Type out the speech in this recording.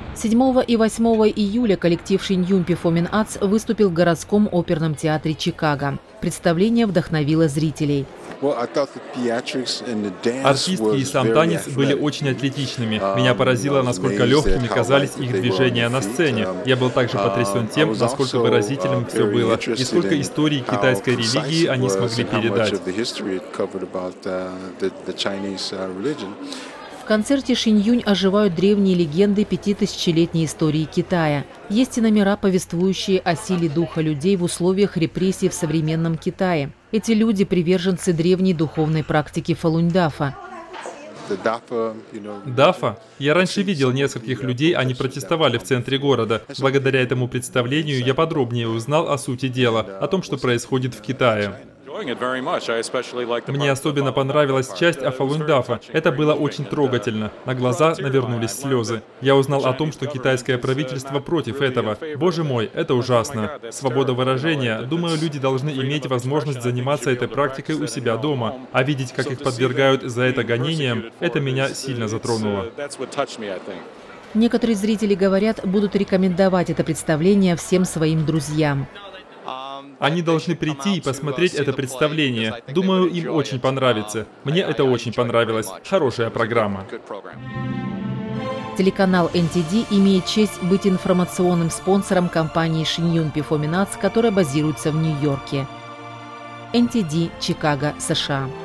7 и 8 июля коллектив Шиньюнь Performing Arts выступил в городском оперном театре Чикаго. Представление вдохновило зрителей. Артистки и сам танец были очень атлетичными. Меня поразило, насколько легкими казались их движения на сцене. Я был также потрясен тем, насколько выразительным все было, и сколько историй китайской религии они смогли передать. В концерте Шиньюнь оживают древние легенды 5000-летней истории Китая. Есть и номера, повествующие о силе духа людей в условиях репрессий в современном Китае. Эти люди – приверженцы древней духовной практики фалунь-дафа. Дафа? Я раньше видел нескольких людей, они протестовали в центре города. Благодаря этому представлению я подробнее узнал о сути дела, о том, что происходит в Китае. Мне особенно понравилась часть о фалунь-дафа. Это было очень трогательно. На глаза навернулись слезы. Я узнал о том, что китайское правительство против этого. Боже мой, это ужасно. Свобода выражения. Думаю, люди должны иметь возможность заниматься этой практикой у себя дома. А видеть, как их подвергают за это гонениям, это меня сильно затронуло. Некоторые зрители говорят, будут рекомендовать это представление всем своим друзьям. Они должны прийти и посмотреть это представление. Думаю, им очень понравится. Мне это очень понравилось. Хорошая программа. Телеканал NTD имеет честь быть информационным спонсором компании Шиньюнь Performing Arts, которая базируется в Нью-Йорке. NTD, Чикаго, США.